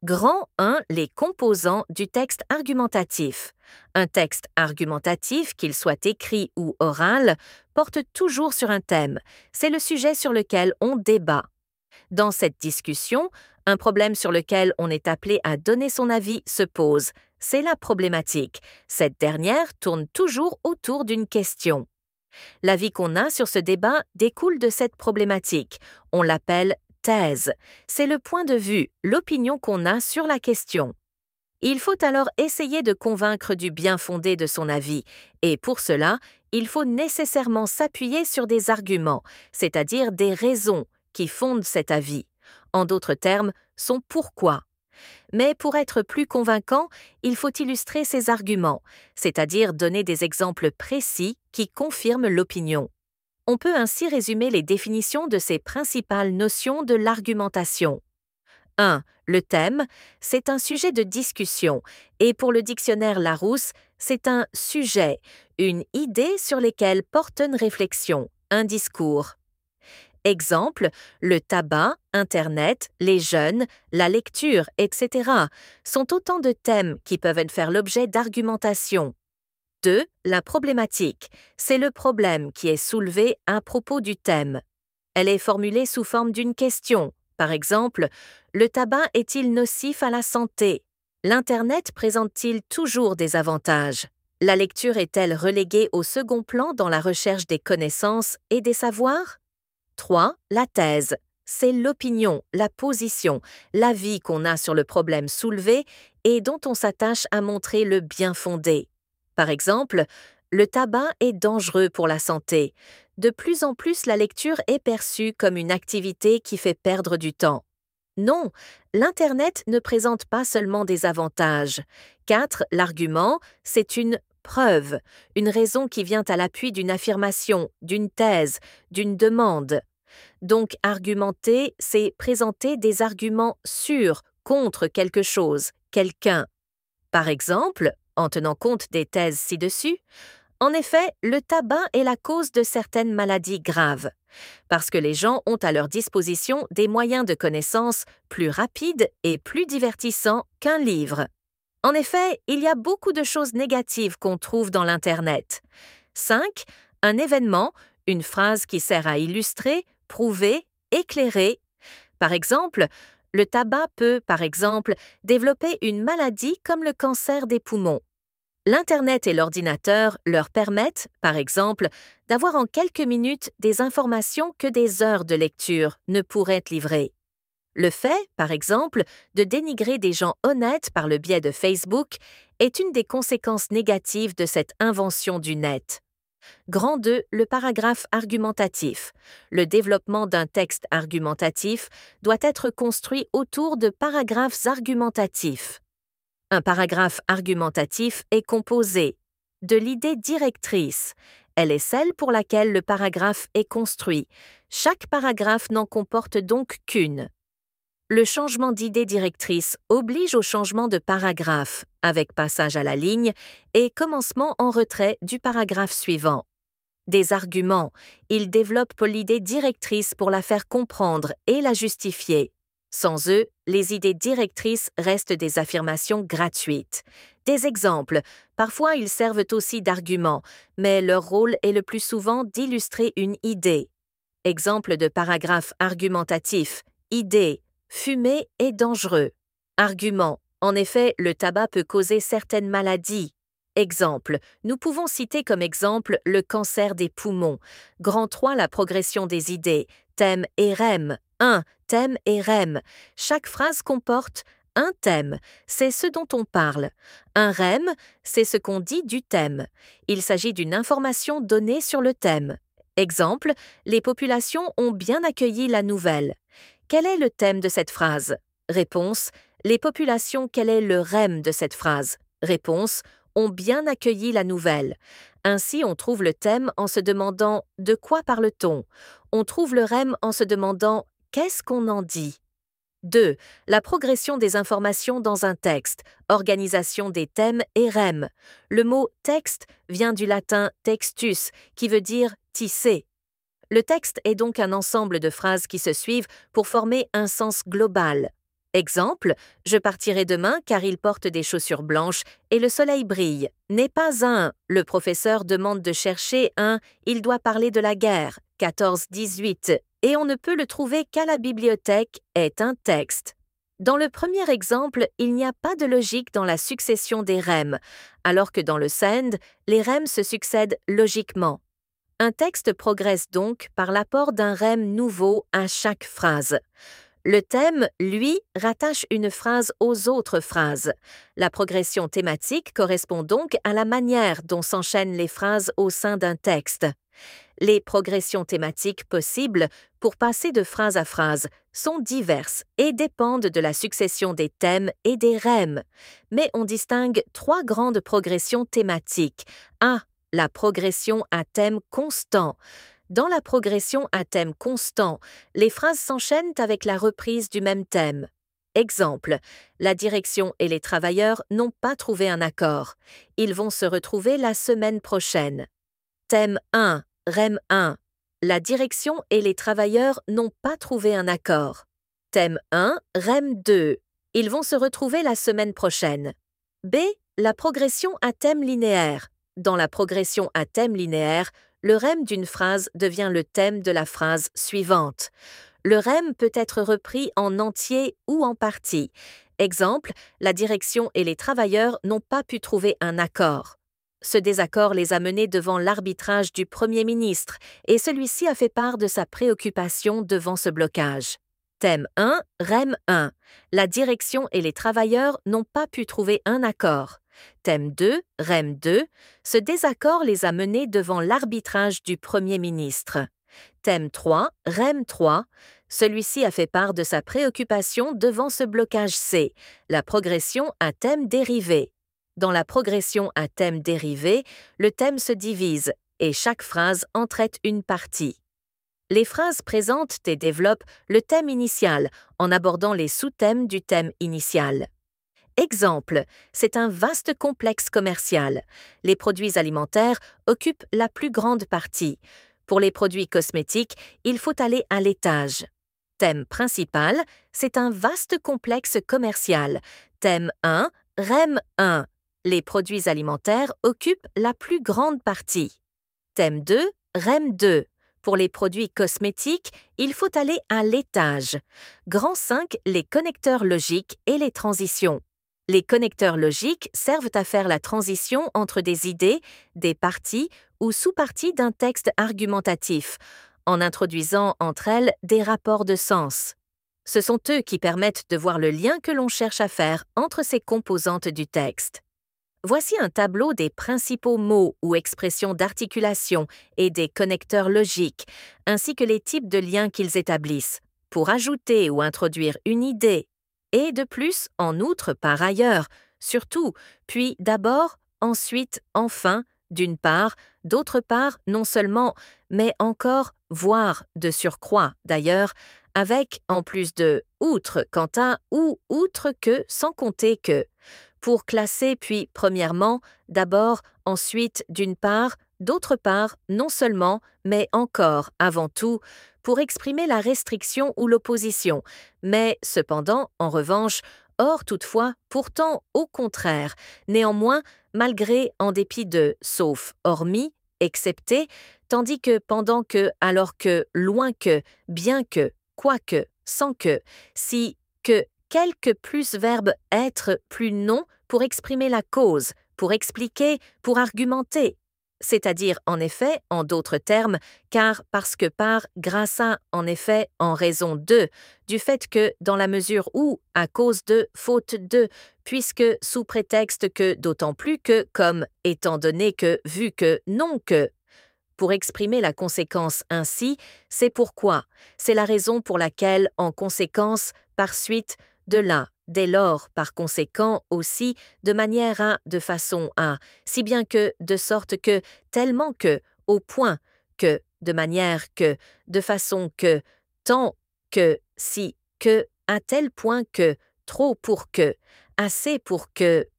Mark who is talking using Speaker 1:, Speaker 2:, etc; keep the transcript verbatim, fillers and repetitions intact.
Speaker 1: Grand un. Les composants du texte argumentatif. Un texte argumentatif, qu'il soit écrit ou oral, porte toujours sur un thème. C'est le sujet sur lequel on débat. Dans cette discussion, un problème sur lequel on est appelé à donner son avis se pose. C'est la problématique. Cette dernière tourne toujours autour d'une question. L'avis qu'on a sur ce débat découle de cette problématique. On l'appelle thèse. C'est le point de vue, l'opinion qu'on a sur la question. Il faut alors essayer de convaincre du bien fondé de son avis, et pour cela, il faut nécessairement s'appuyer sur des arguments, c'est-à-dire des raisons qui fondent cet avis. En d'autres termes, son pourquoi. Mais pour être plus convaincant, il faut illustrer ces arguments, c'est-à-dire donner des exemples précis qui confirment l'opinion. On peut ainsi résumer les définitions de ces principales notions de l'argumentation. un. Le thème, c'est un sujet de discussion, et pour le dictionnaire Larousse, c'est un sujet, une idée sur lesquelles porte une réflexion, un discours. Exemple, le tabac, Internet, les jeunes, la lecture, et cetera sont autant de thèmes qui peuvent faire l'objet d'argumentation. deux. La problématique, c'est le problème qui est soulevé à propos du thème. Elle est formulée sous forme d'une question. Par exemple, le tabac est-il nocif à la santé? L'Internet présente-t-il toujours des avantages? La lecture est-elle reléguée au second plan dans la recherche des connaissances et des savoirs? trois. La thèse. C'est l'opinion, la position, l'avis qu'on a sur le problème soulevé et dont on s'attache à montrer le bien fondé. Par exemple, le tabac est dangereux pour la santé. De plus en plus, la lecture est perçue comme une activité qui fait perdre du temps. Non, l'Internet ne présente pas seulement des avantages. quatre. L'argument, c'est une preuve, une raison qui vient à l'appui d'une affirmation, d'une thèse, d'une demande. Donc, argumenter, c'est présenter des arguments sûrs contre quelque chose, quelqu'un. Par exemple, en tenant compte des thèses ci-dessus, en effet, le tabac est la cause de certaines maladies graves, parce que les gens ont à leur disposition des moyens de connaissance plus rapides et plus divertissants qu'un livre. En effet, il y a beaucoup de choses négatives qu'on trouve dans l'Internet. cinq. Un événement, une phrase qui sert à illustrer, prouver, éclairer. Par exemple, le tabac peut, par exemple, développer une maladie comme le cancer des poumons. L'Internet et l'ordinateur leur permettent, par exemple, d'avoir en quelques minutes des informations que des heures de lecture ne pourraient livrer. Le fait, par exemple, de dénigrer des gens honnêtes par le biais de Facebook est une des conséquences négatives de cette invention du net. Grand deux. Le paragraphe argumentatif. Le développement d'un texte argumentatif doit être construit autour de paragraphes argumentatifs. Un paragraphe argumentatif est composé de l'idée directrice. Elle est celle pour laquelle le paragraphe est construit. Chaque paragraphe n'en comporte donc qu'une. Le changement d'idée directrice oblige au changement de paragraphe, avec passage à la ligne et commencement en retrait du paragraphe suivant. Des arguments, ils développent l'idée directrice pour la faire comprendre et la justifier. Sans eux, les idées directrices restent des affirmations gratuites. Des exemples, parfois ils servent aussi d'arguments, mais leur rôle est le plus souvent d'illustrer une idée. Exemple de paragraphe argumentatif, idée, fumer est dangereux. Argument, en effet, le tabac peut causer certaines maladies. Exemple, nous pouvons citer comme exemple le cancer des poumons. Grand trois, la progression des idées. Thème et rème. un. Thème et rème. Chaque phrase comporte un thème, c'est ce dont on parle. Un rème, c'est ce qu'on dit du thème. Il s'agit d'une information donnée sur le thème. Exemple, les populations ont bien accueilli la nouvelle. Quel est le thème de cette phrase? Réponse, les populations, quel est le rème de cette phrase? Réponse, ont bien accueilli la nouvelle. Ainsi, on trouve le thème en se demandant « de quoi parle-t-on » On trouve le rème en se demandant « qu'est-ce qu'on en dit » deux. La progression des informations dans un texte, organisation des thèmes et rèmes. Le mot « texte » vient du latin « textus » qui veut dire « tisser ». Le texte est donc un ensemble de phrases qui se suivent pour former un sens global. Exemple, je partirai demain car il porte des chaussures blanches et le soleil brille. N'est pas un le professeur demande de chercher un il doit parler de la guerre, quatorze dix-huit, et on ne peut le trouver qu'à la bibliothèque est un texte. Dans le premier exemple, il n'y a pas de logique dans la succession des rèmes, alors que dans le send, les rèmes se succèdent logiquement. Un texte progresse donc par l'apport d'un rème nouveau à chaque phrase. Le thème, lui, rattache une phrase aux autres phrases. La progression thématique correspond donc à la manière dont s'enchaînent les phrases au sein d'un texte. Les progressions thématiques possibles pour passer de phrase à phrase sont diverses et dépendent de la succession des thèmes et des rèmes. Mais on distingue trois grandes progressions thématiques. un. La progression à thème constant. Dans la progression à thème constant, les phrases s'enchaînent avec la reprise du même thème. Exemple, la direction et les travailleurs n'ont pas trouvé un accord. Ils vont se retrouver la semaine prochaine. Thème un, rème un. La direction et les travailleurs n'ont pas trouvé un accord. Thème un, rème deux. Ils vont se retrouver la semaine prochaine. B. La progression à thème linéaire. Dans la progression à thème linéaire, le rème d'une phrase devient le thème de la phrase suivante. Le rème peut être repris en entier ou en partie. Exemple, la direction et les travailleurs n'ont pas pu trouver un accord. Ce désaccord les a menés devant l'arbitrage du Premier ministre et celui-ci a fait part de sa préoccupation devant ce blocage. Thème un, rème un. La direction et les travailleurs n'ont pas pu trouver un accord. Thème deux, rème deux. Ce désaccord les a menés devant l'arbitrage du Premier ministre. Thème trois, rème trois. Celui-ci a fait part de sa préoccupation devant ce blocage C, la progression à thème dérivé. Dans la progression à thème dérivé, le thème se divise et chaque phrase en traite une partie. Les phrases présentent et développent le thème initial en abordant les sous-thèmes du thème initial. Exemple, c'est un vaste complexe commercial. Les produits alimentaires occupent la plus grande partie. Pour les produits cosmétiques, il faut aller à l'étage. Thème principal, c'est un vaste complexe commercial. Thème un, rème un. Les produits alimentaires occupent la plus grande partie. Thème deux, rème deux. Pour les produits cosmétiques, il faut aller à l'étage. Grand cinq, les connecteurs logiques et les transitions. Les connecteurs logiques servent à faire la transition entre des idées, des parties ou sous-parties d'un texte argumentatif, en introduisant entre elles des rapports de sens. Ce sont eux qui permettent de voir le lien que l'on cherche à faire entre ces composantes du texte. Voici un tableau des principaux mots ou expressions d'articulation et des connecteurs logiques, ainsi que les types de liens qu'ils établissent, pour ajouter ou introduire une idée. Et de plus, en outre, par ailleurs, surtout, puis d'abord, ensuite, enfin, d'une part, d'autre part, non seulement, mais encore, voire, de surcroît, d'ailleurs, avec, en plus de outre, quant à ou outre que, sans compter que. Pour classer puis, premièrement, d'abord, ensuite, d'une part, d'autre part, non seulement, mais encore, avant tout, pour exprimer la restriction ou l'opposition, mais cependant, en revanche, or toutefois, pourtant, au contraire, néanmoins, malgré, en dépit de, sauf, hormis, excepté, tandis que, pendant que, alors que, loin que, bien que, quoique, sans que, si, que, quelque plus verbe être, plus non, pour exprimer la cause, pour expliquer, pour argumenter. C'est-à-dire, en effet, en d'autres termes, car, parce que par, grâce à, en effet, en raison de, du fait que, dans la mesure où, à cause de, faute de, puisque, sous prétexte que, d'autant plus que, comme, étant donné que, vu que, non que. Pour exprimer la conséquence ainsi, c'est pourquoi, c'est la raison pour laquelle, en conséquence, par suite, de là, dès lors, par conséquent aussi, de manière à, de façon à, si bien que, de sorte que, tellement que, au point que, de manière que, de façon que, tant que, si que, à tel point que, trop pour que, assez pour que,